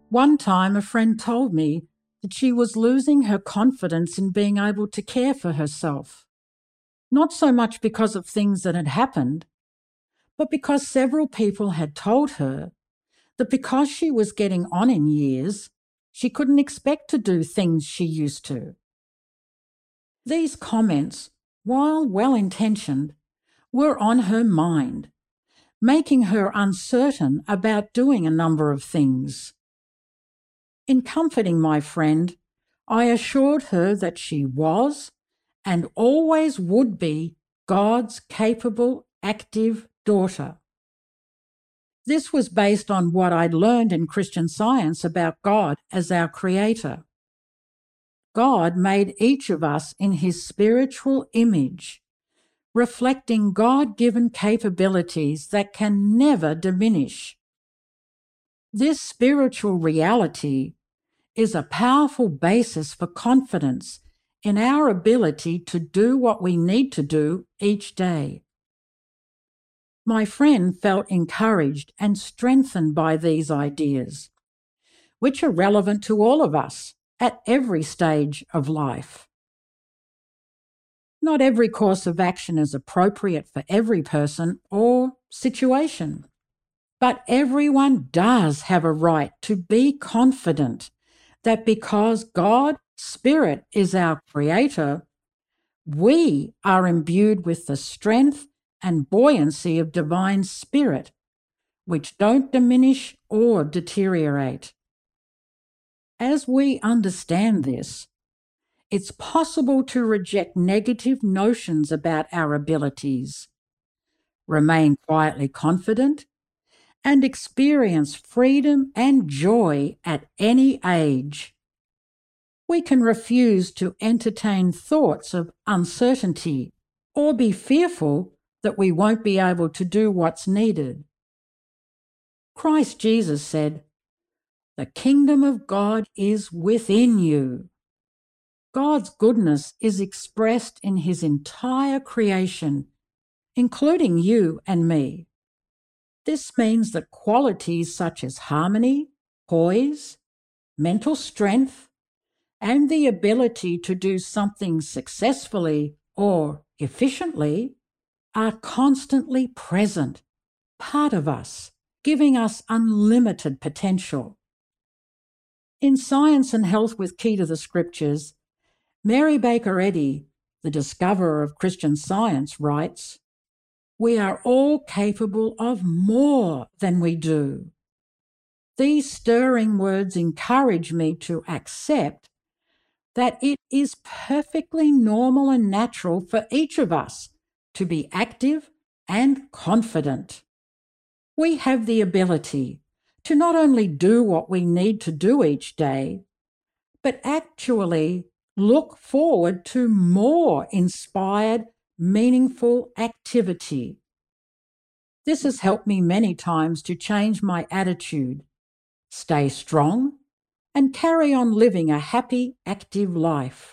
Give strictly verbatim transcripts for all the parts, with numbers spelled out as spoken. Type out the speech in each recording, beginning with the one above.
One time, a friend told me that she was losing her confidence in being able to care for herself, not so much because of things that had happened, but because several people had told her that because she was getting on in years, she couldn't expect to do things she used to. These comments, while well-intentioned, were on her mind, making her uncertain about doing a number of things. In comforting my friend, I assured her that she was and always would be God's capable, active daughter. This was based on what I'd learned in Christian Science about God as our creator. God made each of us in his spiritual image, reflecting God-given capabilities that can never diminish. This spiritual reality is a powerful basis for confidence in our ability to do what we need to do each day. My friend felt encouraged and strengthened by these ideas, which are relevant to all of us at every stage of life. Not every course of action is appropriate for every person or situation, but everyone does have a right to be confident that because God, Spirit, is our creator, we are imbued with the strength and buoyancy of divine spirit, which don't diminish or deteriorate. As we understand this, it's possible to reject negative notions about our abilities, remain quietly confident, and experience freedom and joy at any age. We can refuse to entertain thoughts of uncertainty or be fearful that we won't be able to do what's needed. Christ Jesus said, "The kingdom of God is within you." God's goodness is expressed in his entire creation, including you and me. This means that qualities such as harmony, poise, mental strength, and the ability to do something successfully or efficiently are constantly present, part of us, giving us unlimited potential. In Science and Health with Key to the Scriptures, Mary Baker Eddy, the discoverer of Christian Science, writes, "We are all capable of more than we do." These stirring words encourage me to accept that it is perfectly normal and natural for each of us to be active and confident. We have the ability to not only do what we need to do each day, but actually look forward to more inspired, meaningful activity. This has helped me many times to change my attitude, stay strong, and carry on living a happy, active life.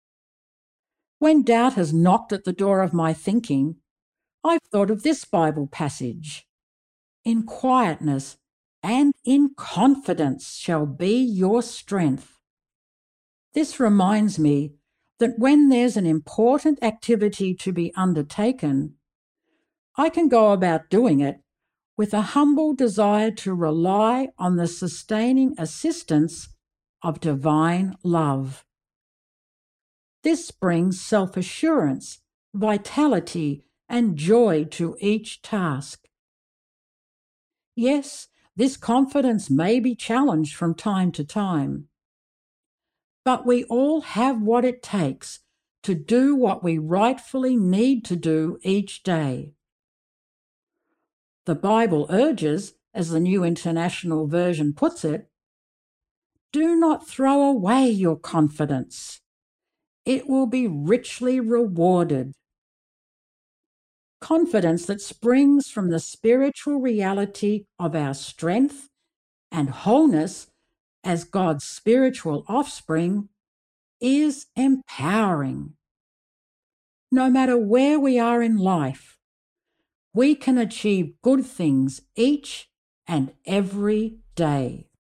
When doubt has knocked at the door of my thinking, I've thought of this Bible passage. "In quietness and in confidence shall be your strength." This reminds me that when there's an important activity to be undertaken, I can go about doing it with a humble desire to rely on the sustaining assistance of divine love. This brings self-assurance, vitality, and joy to each task. Yes, this confidence may be challenged from time to time, but we all have what it takes to do what we rightfully need to do each day. The Bible urges, as the New International Version puts it, "Do not throw away your confidence. It will be richly rewarded." Confidence that springs from the spiritual reality of our strength and wholeness as God's spiritual offspring is empowering. No matter where we are in life, we can achieve good things each and every day.